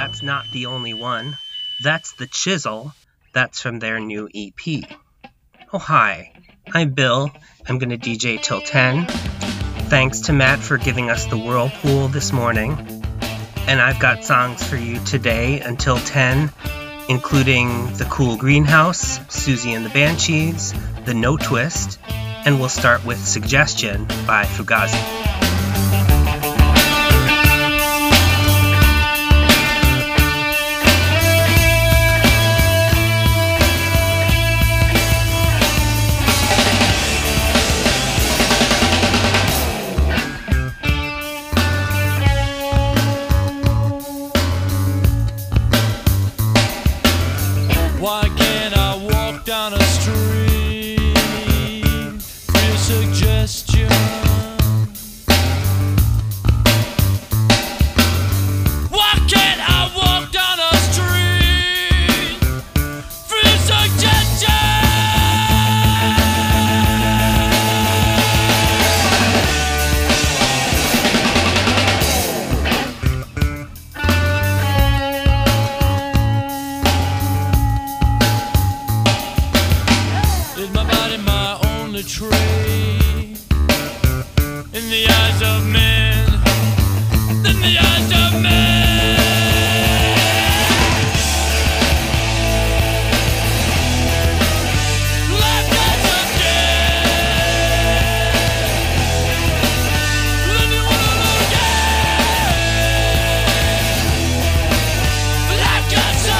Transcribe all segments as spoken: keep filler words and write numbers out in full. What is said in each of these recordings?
that's not the only one. That's The Chisel. That's from their new E P. Oh, hi. I'm Bill. I'm going to D J till ten. Thanks to Matt for giving us the Whirlpool this morning. And I've got songs for you today until ten, including The Cool Greenhouse, Susie and the Banshees, The No Twist, and we'll start with Suggestion by Fugazi. Why can't I walk down a street? Feel suggestion. Why can't I walk down a street? Feel suggestion. Is my body my only trade in the eyes of men? In the eyes of men. Life goes again. Let me wanna again. Life goes so.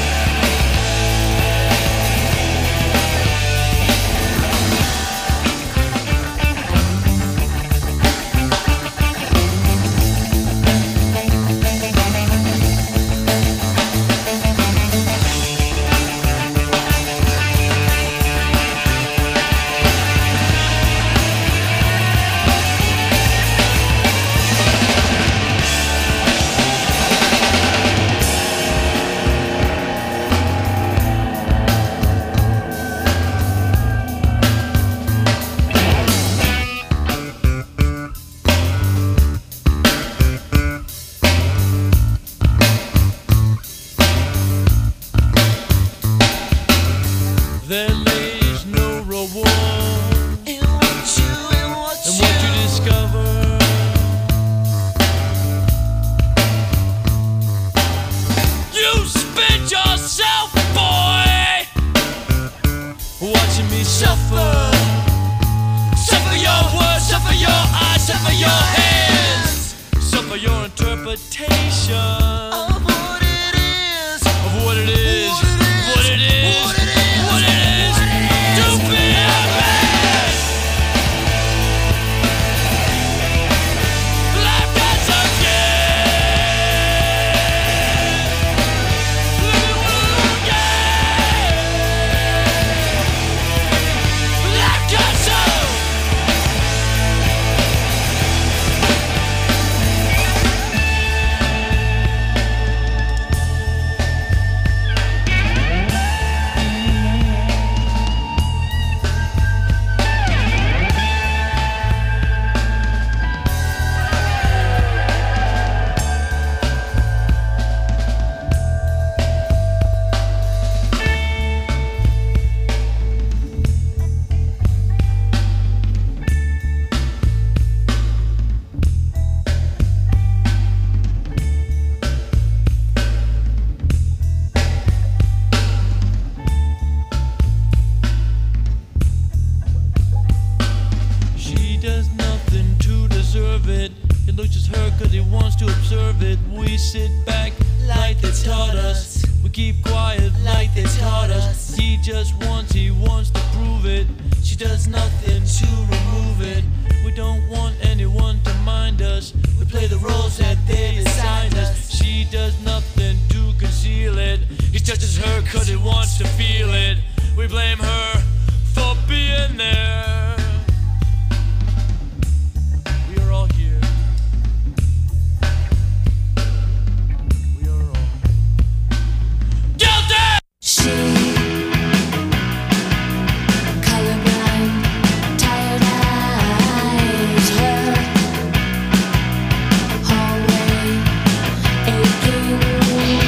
There lays no reward in what you, in what in what you discover. You spent yourself, boy, watching me suffer. Suffer your words, suffer your eyes, suffer your hands, suffer your interpretation of what it is, of what it is, what it is. What it is. What it is to be a man. Life goes again. Life goes on. She does nothing to deserve it. It looks just her cause he wants to observe it. We sit back like they taught us. We keep quiet like they taught us. He just wants, he wants to prove it. She does nothing to remove it. We don't want anyone to mind us. We play the roles that they assigned us. She does nothing to conceal it. He touches her cause he wants to feel it. We blame her for being there. We are all here. We are all guilty! She, colorblind, tired eyes, her hallway aching.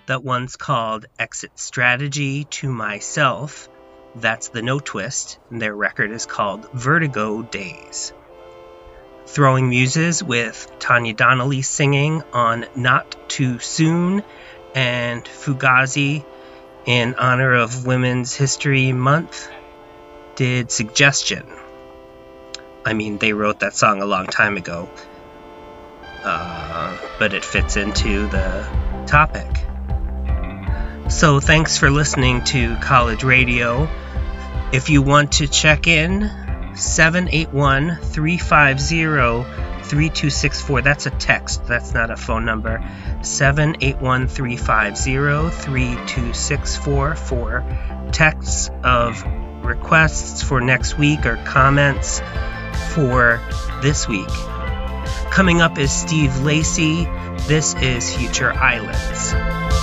that one's called Exit Strategy to Myself. That's the No Twist, and their record is called Vertigo Days. Throwing Muses with Tanya Donnelly singing on Not Too Soon, and Fugazi in honor of Women's History Month did Suggestion. I mean, they wrote that song a long time ago, uh, but it fits into the topic. So thanks for listening to College Radio. If you want to check in, seven eight one, three five zero, three two six four. That's a text. That's not a phone number. seven eight one, three five zero, three two six four for texts of requests for next week or comments for this week. Coming up is Steve Lacy. This is Future Islands.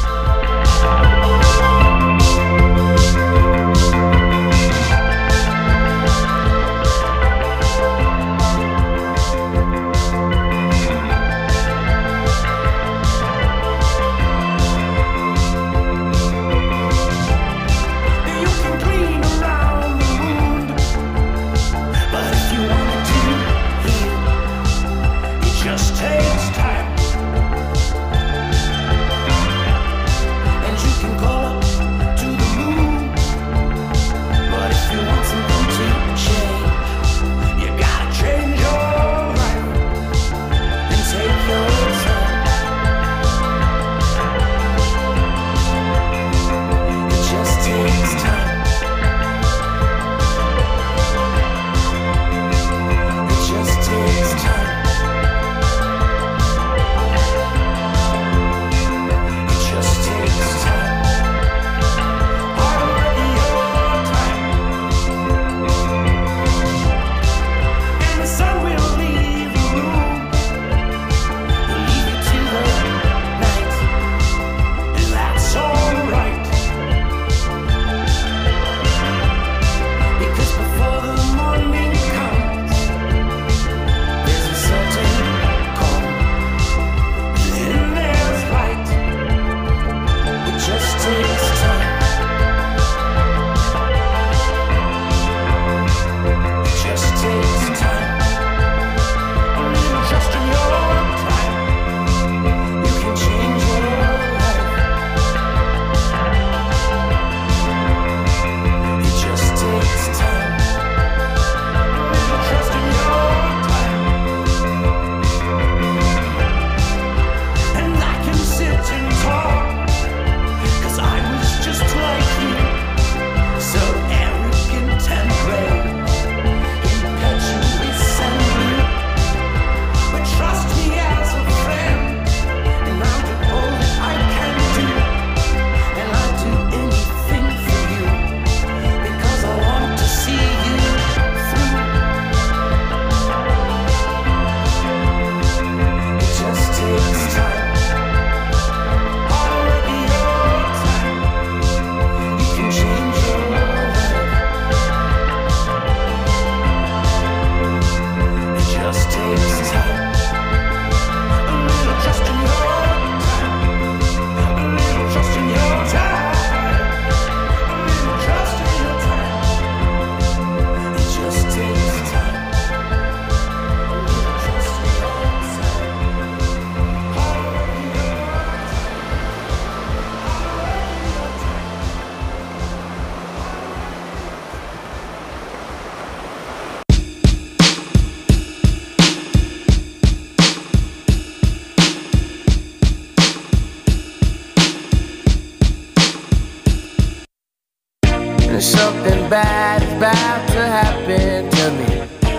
Something bad is about to happen to me.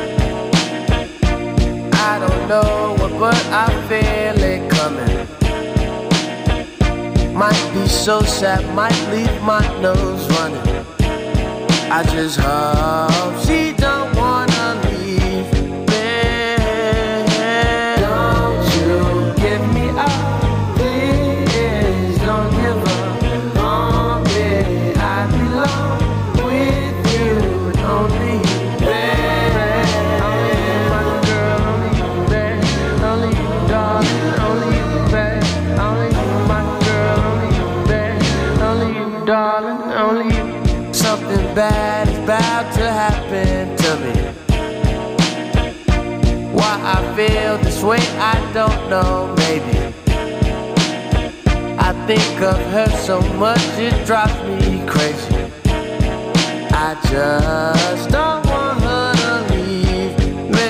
I don't know what, but I feel it coming. Might be so sad, might leave my nose running. I just hope she don't wanna leave me. Don't you give me up, please don't give up on me. I belong with you, only you, babe. Only you, my girl, only you, babe. Only you, darling, only you, babe. Only you, my girl, only you, bad is about to happen to me. Why I feel this way, I don't know, maybe I think of her so much it drives me crazy. I just don't want her to leave me.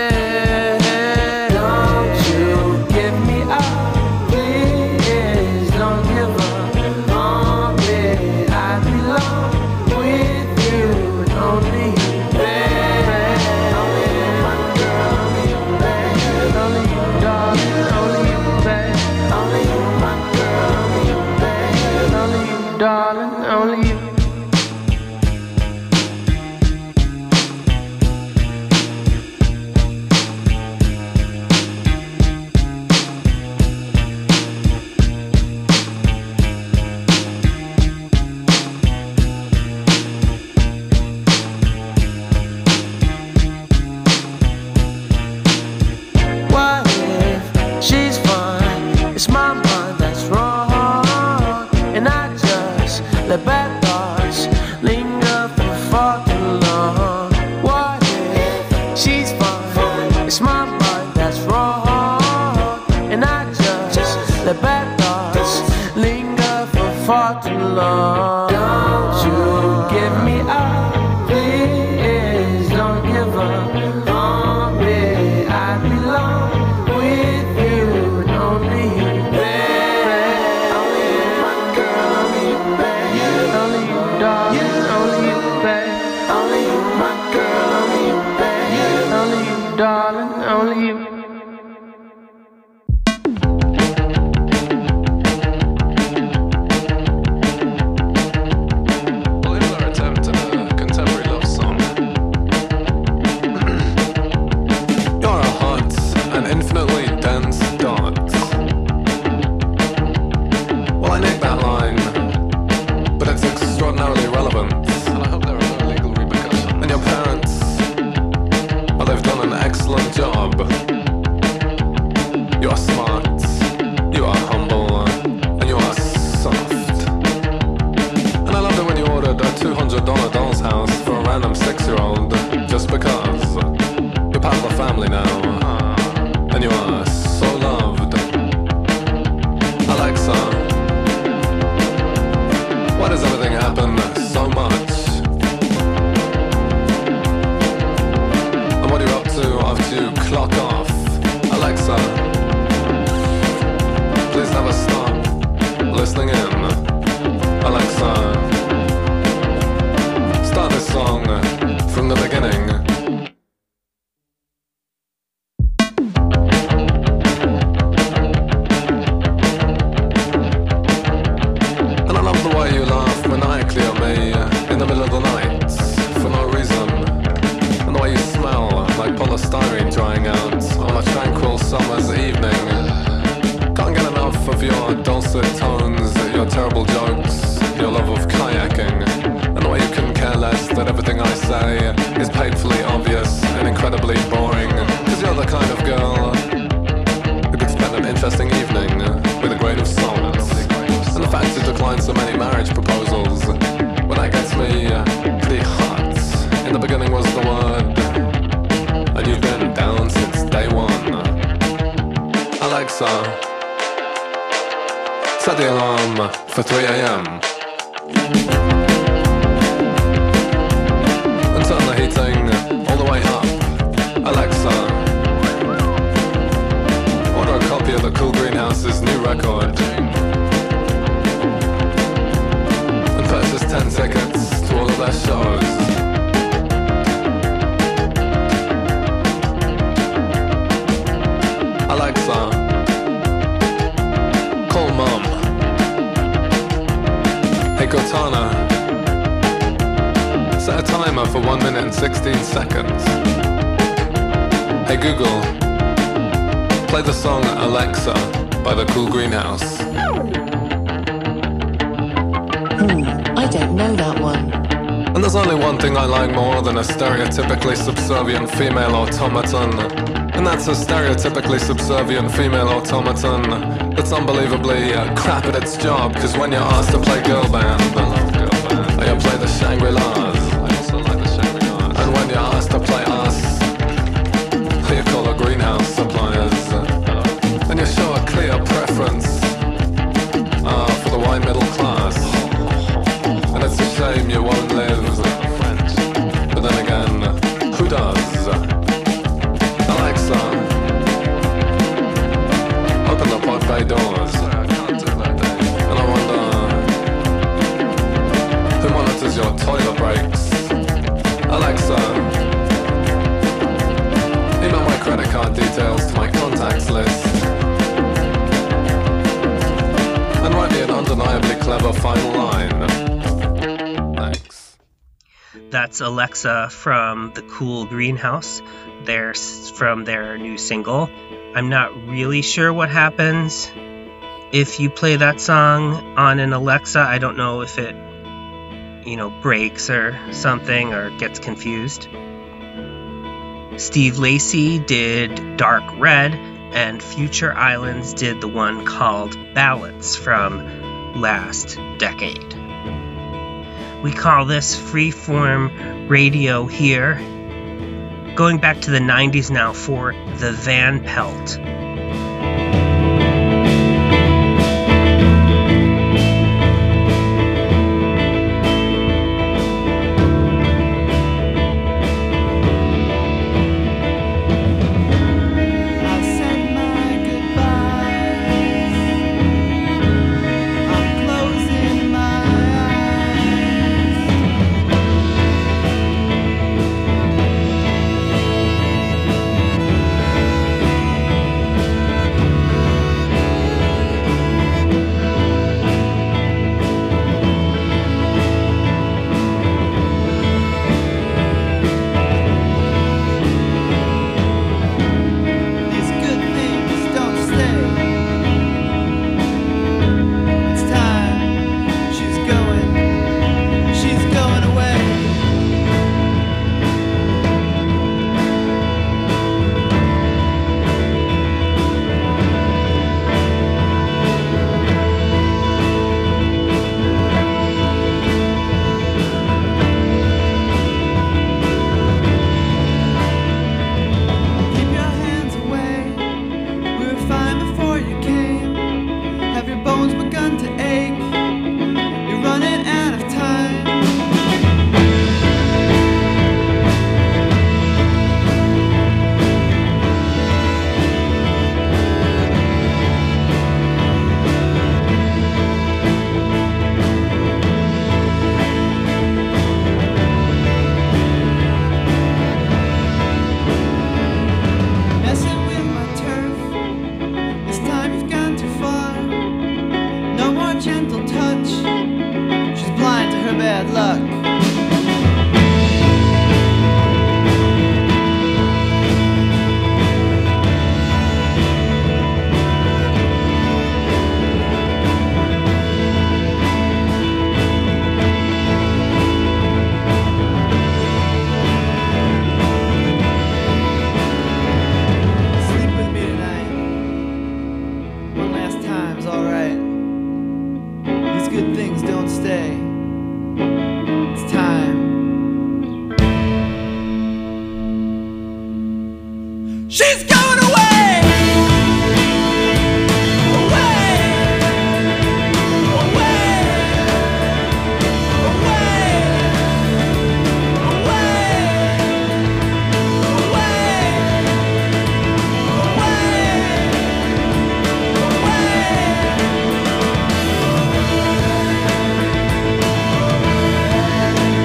Don't you give me up, please. Don't give up on me. I belong with you and only you, baby. Only you, my girl, only you, baby. Only you, darling, only you, baby. Only you, my girl, only you, baby. Only you, darling, only you. What if she's fine? It's my mind that's wrong, and I just let bad thoughts linger for far too long. What if she's fine? It's my mind that's wrong, and I just let bad thoughts linger for far too long. Don't you give me up, please. Don't give up on me. I belong with you and only you, baby. Only you, my girl, only you, baby. Only you, darling, only you, baby. Only you, my girl, only you, baby. Only you, darling, only you. Well, here's our attempt at a contemporary love song. You're a hot and infinitely dense dot. Well, I nicked that line, but it's extraordinarily relevant, and I hope there are no legal repercussions. And your parents, well, they've done an excellent job. You are smart, you are humble, and you are soft. And I loved it when you ordered a two hundred dollars doll's house for a random six-year-old, just because you're part of the family now, and you are so loved. Alexa, why does everything happen so much? And what are you up to after you clock off? Alexa, please never stop listening in. Alexa, start this song from the beginning. And I love the way you laugh maniacally at me in the middle of the night for no reason. And the way you smell like polystyrene drying out on a tranquil summer's evening. Can't get enough of your dulcet tones, your terrible jokes, your love of kayaking, and the way you couldn't care less that everything I say is painfully obvious and incredibly boring. Cause you're the kind of girl who could spend an interesting evening with a grain of salt. And the fact you decline so many marriage proposals, well, that gets me pretty hot. In the beginning was the word, and you've been down since day one. Alexa, set the alarm for three a.m. and turn the heating all the way up. Alexa, order a copy of the Cool Greenhouse's new record and purchase ten tickets to all of their shows. Alexa, call Mom. Hey Cortana, set a timer for one minute and sixteen seconds. Hey Google, play the song Alexa by the Cool Greenhouse. Hmm, I don't know that one. And there's only one thing I like more than a stereotypically subservient female automaton, and that's a stereotypically subservient female automaton that's unbelievably uh, crap at its job. Cause when you're asked to play girl band, oh, you play the the Shangri-Las. I also like the Shangri-Las. And when you're asked to play us, you call the greenhouse suppliers. And you show a clear preference uh, for the white middle class. And it's a shame you won't live French. But then again, who does? Alexa, open the pod bay doors. And I wonder, who monitors your toilet breaks? Alexa, email my credit card details to my contacts list. And write me an undeniably clever final line. Thanks. That's Alexa from the Cool Greenhouse. They're s- from their new single. I'm not really sure what happens if you play that song on an Alexa. I don't know if it, you know, breaks or something or gets confused. Steve Lacy did Dark Red, and Future Islands did the one called Ballads from last decade. We call this freeform radio here. Going back to the nineties now for the Van Pelt. I've said my goodbyes. I'm closing my These good things don't stay. It's time. She's going. She's going away. Keep your hands away. We were fine before you came. Have your bones begun to ache? You're running out of time. Messing with my turf. This time you've gone too far. No more gentle touch. She's blind to her bad luck. Sleep with me tonight. One last time's alright. These good things don't stay. It's time. She's going away! Away! Away! Away!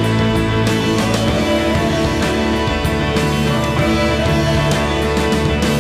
Away!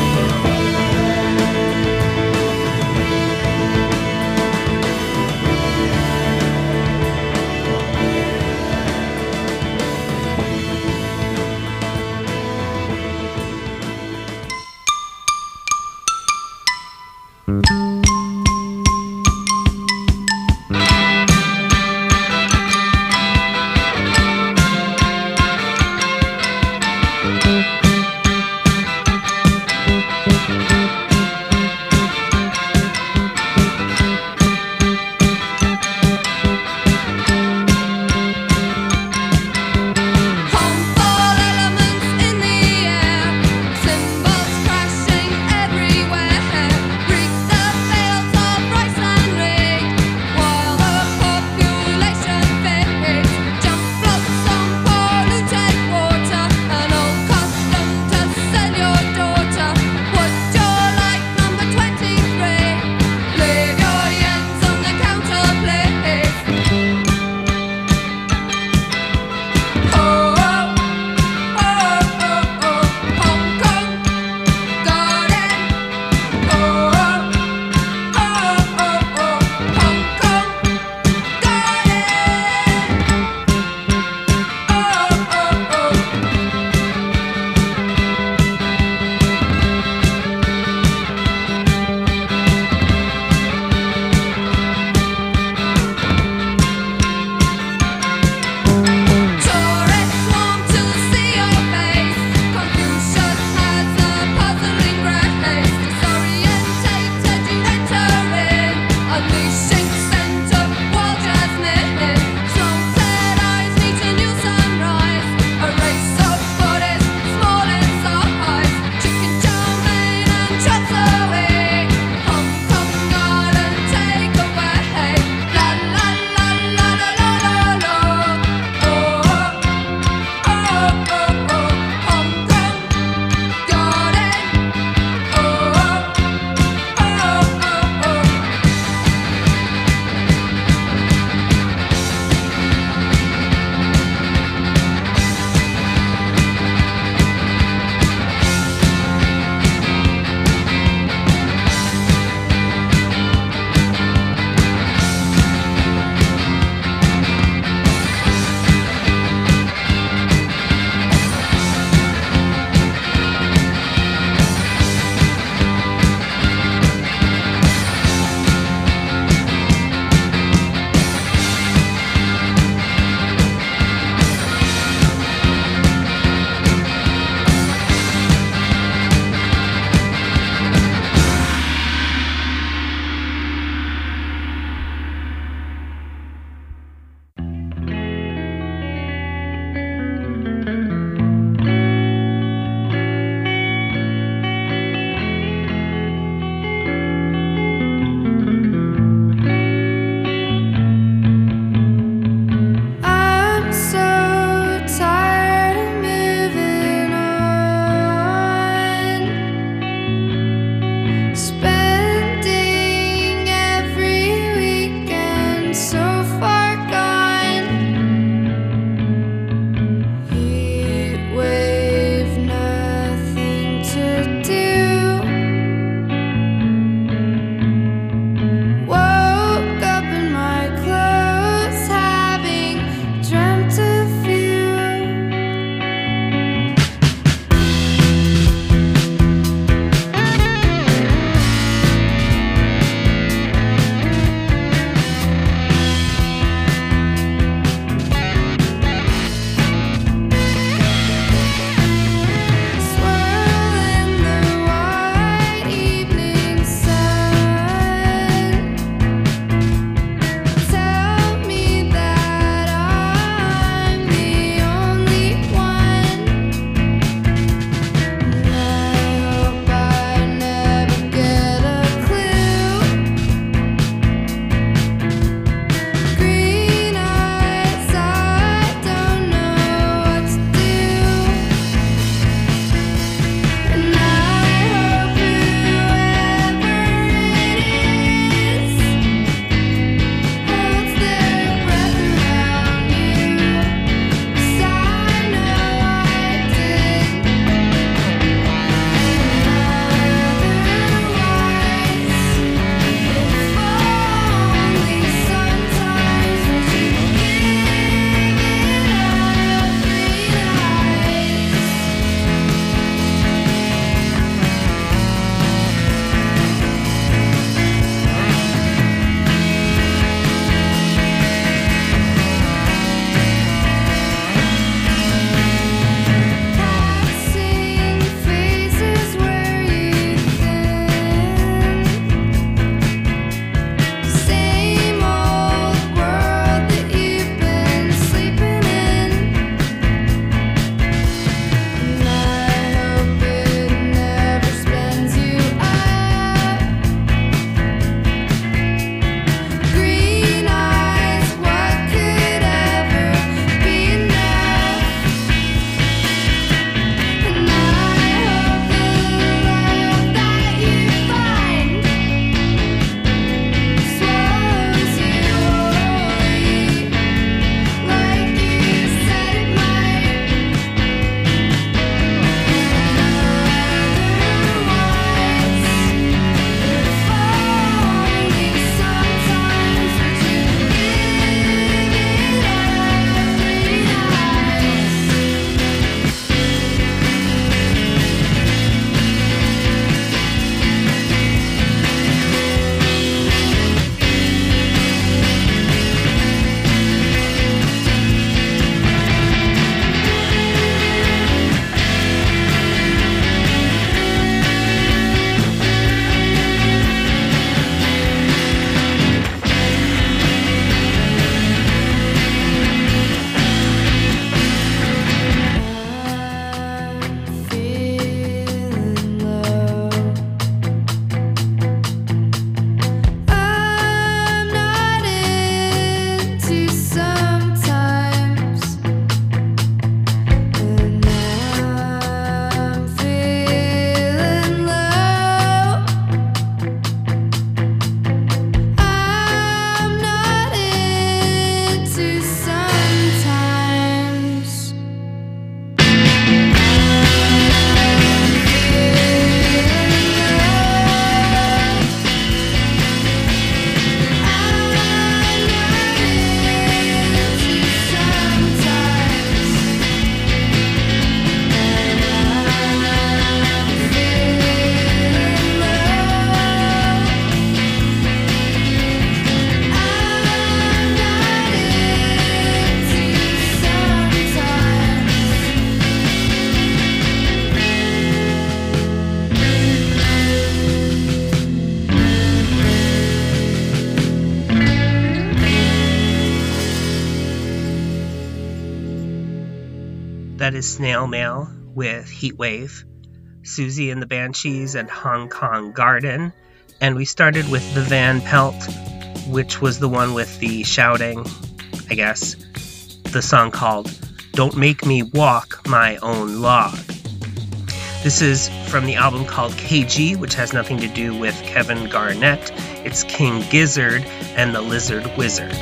That is Snail Mail with Heatwave, Susie and the Banshees and Hong Kong Garden, and we started with the Van Pelt, which was the one with the shouting, I guess, the song called Don't Make Me Walk My Own Log. This is from the album called K G, which has nothing to do with Kevin Garnett. It's King Gizzard and the Lizard Wizard.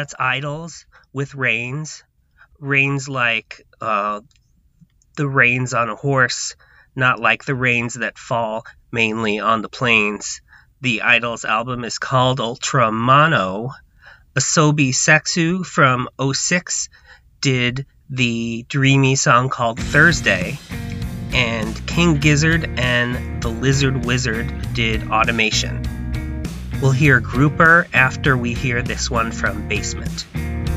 That's Idols with reins. Reins like uh, the reins on a horse, not like the rains that fall mainly on the plains. The Idols album is called Ultra Mono. Asobi Sexu from oh six did the dreamy song called Thursday. And King Gizzard and the Lizard Wizard did Automation. We'll hear Grouper after we hear this one from Basement.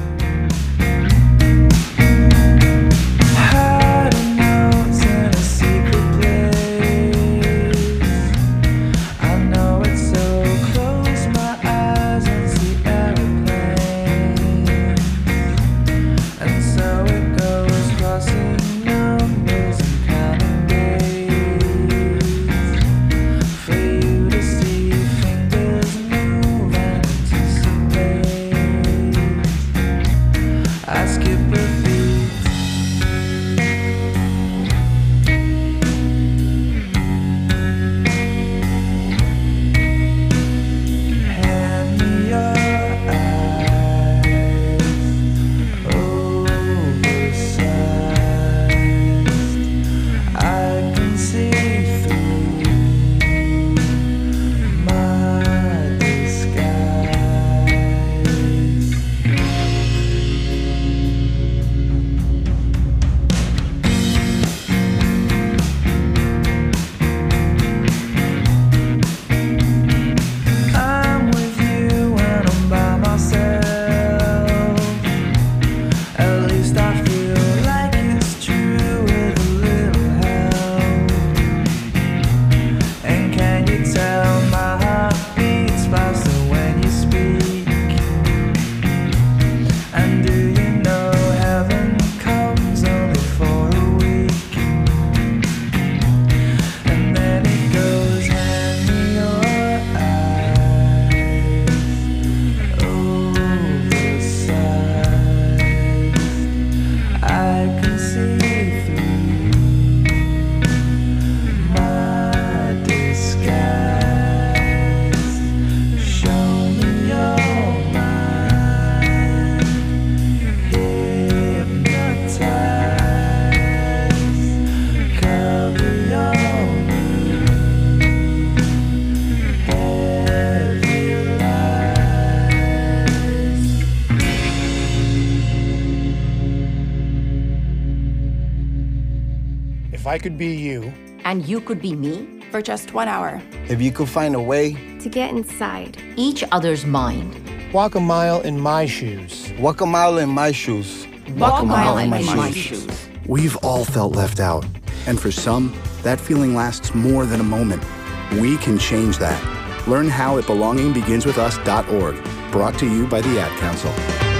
If I could be you, and you could be me, for just one hour. If you could find a way to get inside each other's mind. Walk a mile in my shoes. Walk a mile in my shoes. Walk, Walk a mile, mile in, in my, my shoes. shoes. We've all felt left out. And for some, that feeling lasts more than a moment. We can change that. Learn how at belonging begins with us dot org. Brought to you by the Ad Council.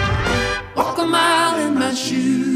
Walk a mile in my shoes.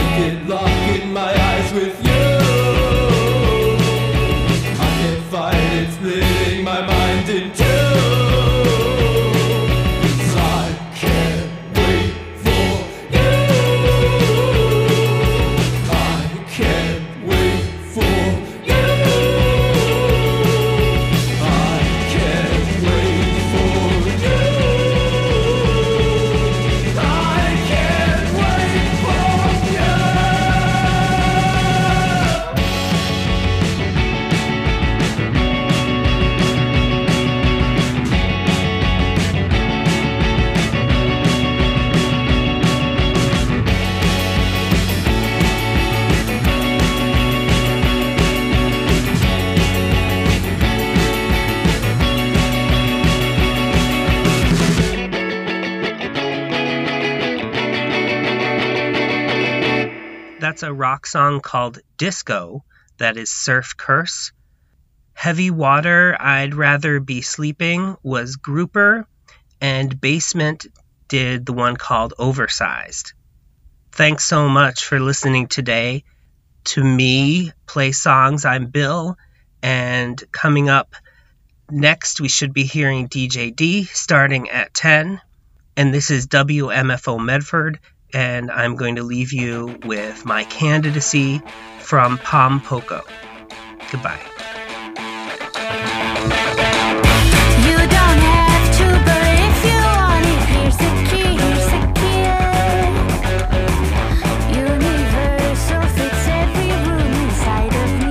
get locked in my eyes with you. I can't fight it, splitting my mind in two. That's a rock song called Disco, that is Surf Curse. Heavy Water, I'd Rather Be Sleeping was Grouper, and Basement did the one called Oversized. Thanks so much for listening today to me play songs. I'm Bill, and coming up next we should be hearing D J D starting at ten, and this is W M F O Medford, and I'm going to leave you with my candidacy from Pom Poko. Goodbye. You don't have to, but if you want it, here's the key, here's the key. Universal fits every room inside of me.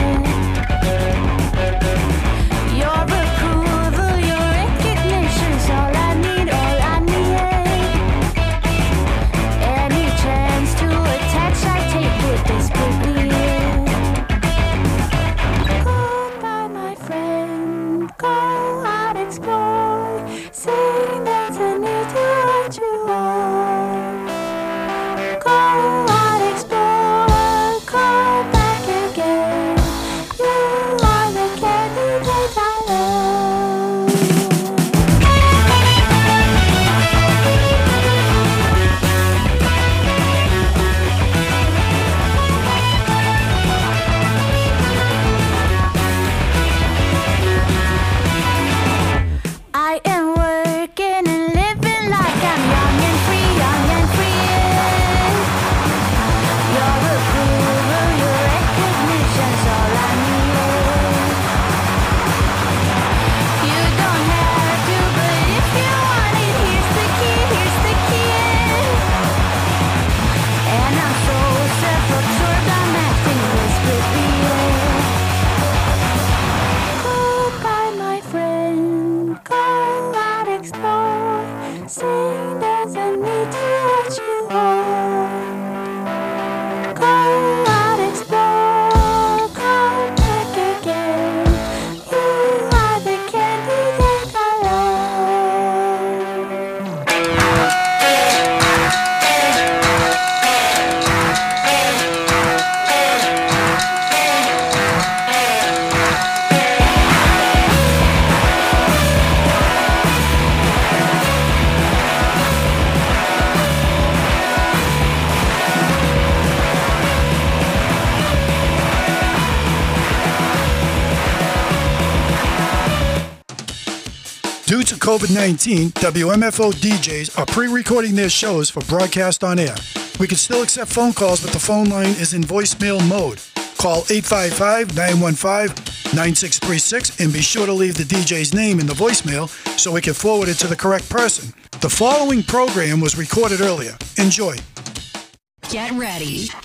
Your approval, your recognition's all I need, all I need. Any chance to attach, I take it desperately. Goodbye, my friend. Go out, explore. Saying there's a need to what you want. Go out, explore. Come back again. You are the candidate I love. I am working and living like I'm young and free, young and free. Your approval, your recognition's all I need. You don't have to, but if you want it, here's the key, here's the key. And I'm so self-absorbed, I'm acting desperately. Goodbye, my friend. Go out, explore. Saying there's a need to what you want. Go out, explore. Come back again. You are the candidate I Due to COVID nineteen, W M F O D Js are pre-recording their shows for broadcast on air. We can still accept phone calls, but the phone line is in voicemail mode. Call eight five five, nine one five, nine six three six and be sure to leave the D J's name in the voicemail so we can forward it to the correct person. The following program was recorded earlier. Enjoy. Get ready